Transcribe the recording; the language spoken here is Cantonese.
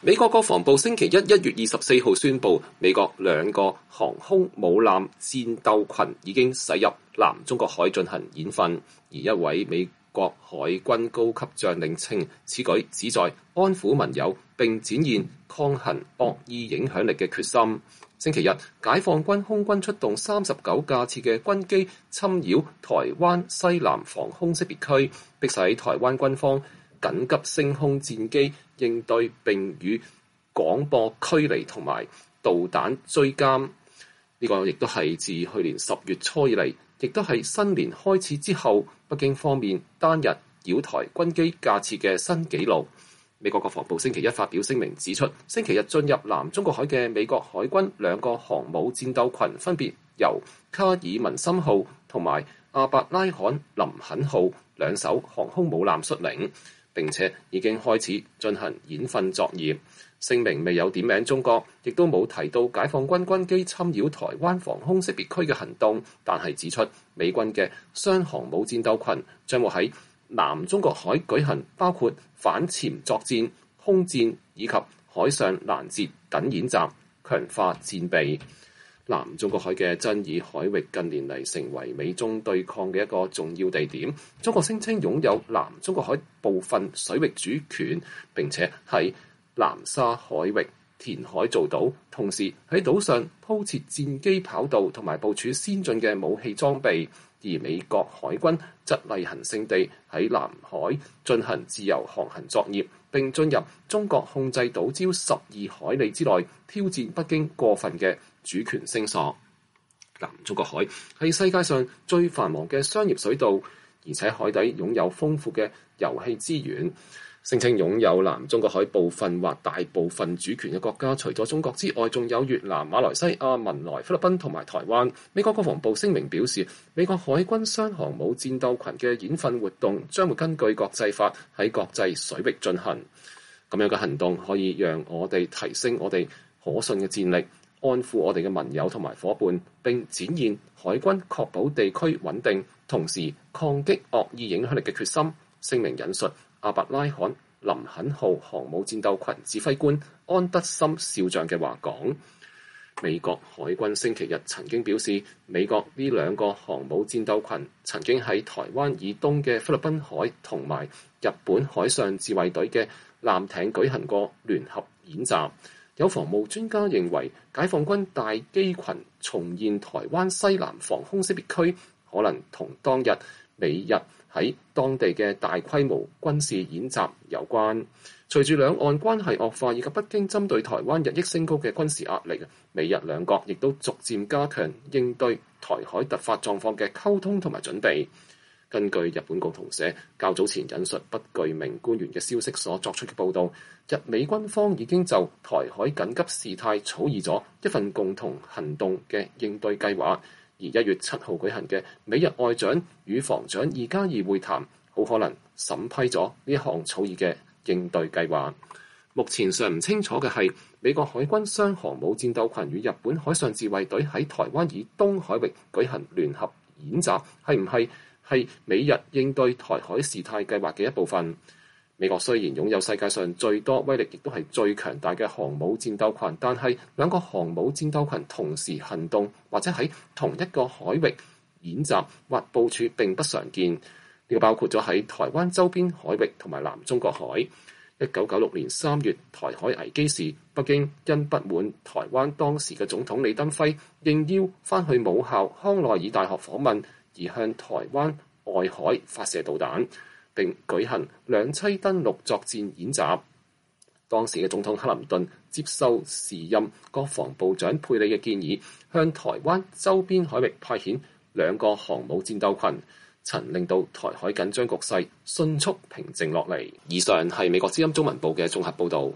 美國國防部星期一月24號宣布，美國2個航空母艦戰鬥群已經駛入南中國海進行演訓，而一位美國海軍高級將領稱，此舉旨在安撫盟友並展現抗衡惡意影響力嘅決心。星期日，解放軍空軍出動39架次嘅軍機侵擾台灣西南防空識別區，迫使台灣軍方緊急升空戰機應對，並與廣播驅離同埋導彈追監。呢個亦都係自去年10月初以嚟，亦都係新年開始之後，北京方面單日擾台軍機架次嘅新紀錄。美國國防部星期一發表聲明指出，星期日進入南中國海嘅美國海軍2個航母戰鬥群，分別由卡爾文森號同埋阿伯拉罕林肯號2艘航空母艦率領，並且已經開始進行演訓作業。聲明未有點名中國，亦都冇提到解放軍軍機侵擾台灣防空識別區嘅行動，但係指出美軍嘅雙航母戰鬥群將會喺南中國海舉行包括反潛作戰、空戰以及海上攔截等演習，強化戰備。南中國海嘅爭議海域近年嚟成為美中對抗嘅一個重要地點。中國聲稱擁有南中國海部分水域主權，並且喺南沙海域填海造島，同時喺島上鋪設戰機跑道同埋部署先進嘅武器裝備。而美國海軍則例行性地喺南海進行自由航行作業，並進入中國控制島礁12海里之內，挑戰北京過分嘅主權聲索。南中國海係世界上最繁忙嘅商業水道，而且海底擁有豐富嘅油氣資源。聲稱擁有南中國海部分或大部分主權嘅國家，除咗中國之外，仲有越南、馬來西亞、文萊、菲律賓同埋台灣。美國國防部聲明表示，美國海軍雙航母戰鬥群嘅演訓活動將會根據國際法喺國際水域進行。咁樣嘅行動可以讓我哋提升我哋可信嘅戰力，安撫我哋嘅盟友同埋夥伴，並展現海軍確保地區穩定，同時抗擊惡意影響力嘅決心。聲明引述阿伯拉罕林肯號航母戰鬥群指揮官安德森少將嘅話講，美國海軍星期日曾經表示，美國呢2個航母戰鬥群曾經喺台灣以東嘅菲律賓海同埋日本海上自衛隊嘅艦艇舉行過聯合演習。有防務專家認為，解放軍大機群重現台灣西南防空識別區，可能同當日美日喺當地嘅大規模軍事演習有關。隨住兩岸關係惡化以及北京針對台灣日益升高嘅軍事壓力，美日兩國亦都逐漸加強應對台海突發狀況嘅溝通同埋準備。根據日本共同社較早前引述不具名官員嘅消息所作出嘅報導，日美軍方已經就台海緊急事態草擬咗一份共同行動嘅應對計劃。而1月7號舉行嘅美日外長與防長2+2會談，好可能審批咗呢一項草擬嘅應對計劃。目前尚唔清楚嘅係，美國海軍雙航母戰鬥群與日本海上自衛隊喺台灣以東海域舉行聯合演習，係唔係美日應對台海事態計劃嘅一部分？美國雖然擁有世界上最多威力亦都係最強大嘅航母戰鬥群，但係2個航母戰鬥群同時行動或者喺同一個海域演習或部署並不常見。呢個包括咗喺台灣周邊海域同埋南中國海。1996年3月台海危機時，北京因不滿台灣當時嘅總統李登輝應邀返去母校康奈爾大學訪問，而向台灣外海發射導彈，並舉行兩棲登陸作戰演習。當時嘅總統克林頓接受時任國防部長佩里嘅建議，向台灣周邊海域派遣2個航母戰鬥群，曾令到台海緊張局勢迅速平靜落嚟。以上係美國之音中文部嘅綜合報導。